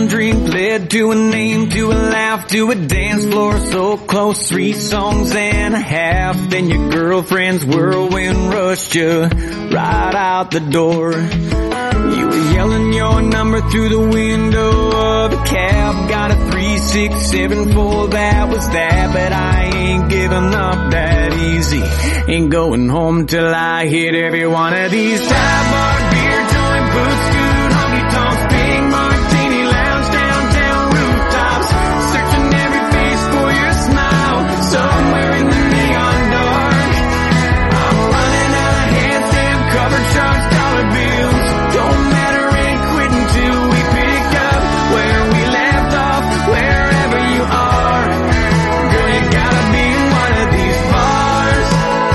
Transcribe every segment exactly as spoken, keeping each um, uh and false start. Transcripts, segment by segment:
one drink led to a name, to a laugh, to a dance floor so close. Three songs and a half, then your girlfriend's whirlwind rushed you right out the door. You were yelling your number through the window of a cab. Got a three six seven four, that was that. But I ain't giving up that easy. Ain't going home till I hit every one of these. Dive bar, beer, joint, boot, scoot, honky tonks, big martini, lounge, downtown rooftops. Searching every face for your smile, somewhere in the neon dark. I'm running out of hands, damn covered sharks, dollar bills. Don't matter, ain't quitting till we pick up where we left off, wherever you are. Girl, you gotta be in one of these bars.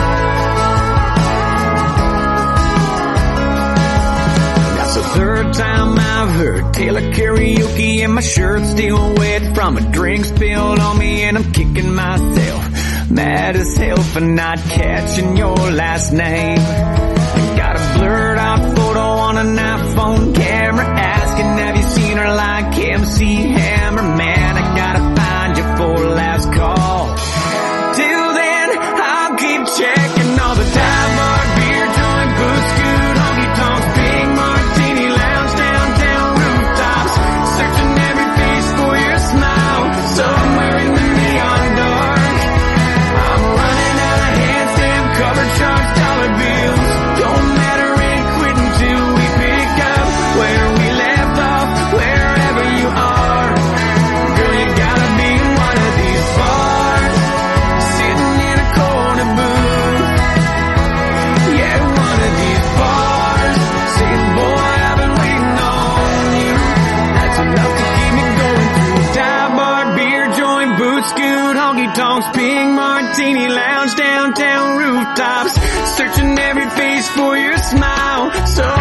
That's the third time I've heard Taylor karaoke and my shirt's still wet from a drink spilled on me, and I'm kicking myself mad as hell for not catching your last name. I got a blurred out photo on an iPhone camera asking, have you seen her like M C Hammer? Man, I gotta find you for last call. Till then, I'll keep checking all the time. Bar, beer, joint, boot, scoot, honky tonks, big martini, lounge, downtown rooftops. Searching every face for your smile, somewhere in the neon dark. I'm running out of hands, damn covered sharks, dollar bills. Don't matter, ain't quitting till we pick up where we left off, wherever you are. Girl, you gotta be in one of these bars, sitting in a corner booth. Yeah, one of these bars, saying, boy, I've been waiting on you. That's enough to keep me going through. Dive bar, beer, joint, boot, scoot, honky tonks, pink martini, lounge, downtown rooftops. Searching every face for your smile, so